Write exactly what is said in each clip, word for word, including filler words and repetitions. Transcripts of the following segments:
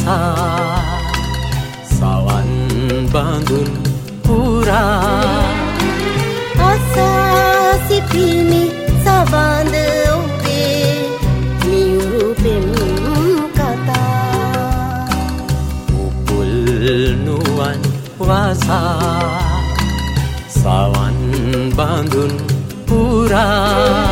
වාසා සවන් බඳුන් පුරා අසා සිටිමි සවඳ ඔබේ මියුරු පෙම් කතා උපුල් නුවන් වාසා සවන් බඳුන් පුරා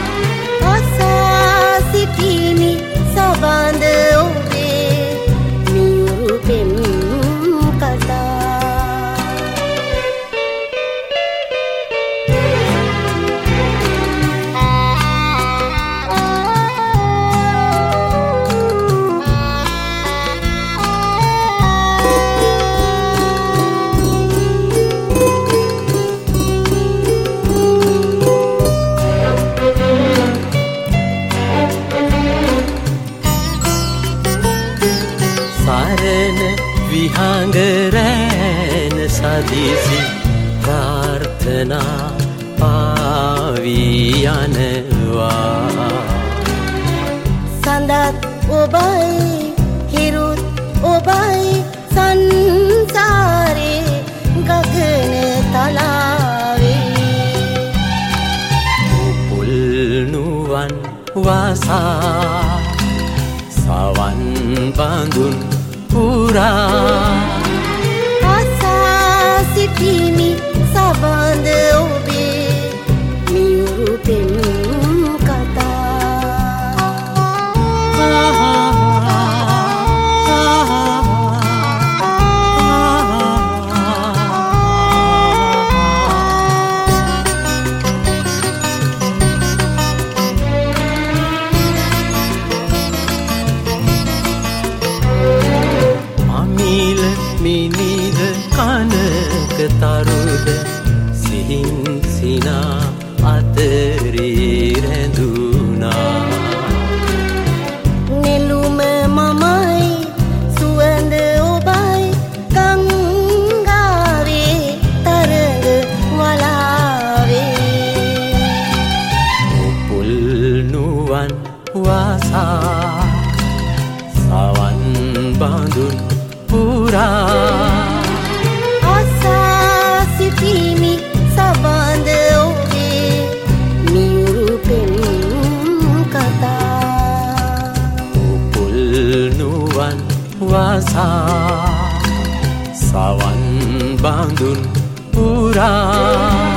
අසා සිටිමි සවඳ ඔබේ මියුරු පෙම් කතා සරණ විහංගරෑන සදිසි ප්‍රාර්ථනා පාවී යනවා සඳත් ඔබයි හිරුත් ඔබයි සංසාරේ ගගන තලාවේ උපුල් නුවන් වාසා සවන් බඳුන් පුරා අසා සිටිමි සවඳ ඔබේ මියුරු පෙම් මිනිද කනක තරුද සිහින් සිනා අතරේ රැඳුනා නෙළුම මමයි සුවඳ ඔබයි ගංගාවේ තරඟ වලාවේ උපුල් නුවන් වාසා සවන් බඳුන් පුරා අසා සිටිමි සවඳ ඔබේ මියුරු පෙම් කතා උපුල් නුවන් වාසා සවන් බඳුන් පුරා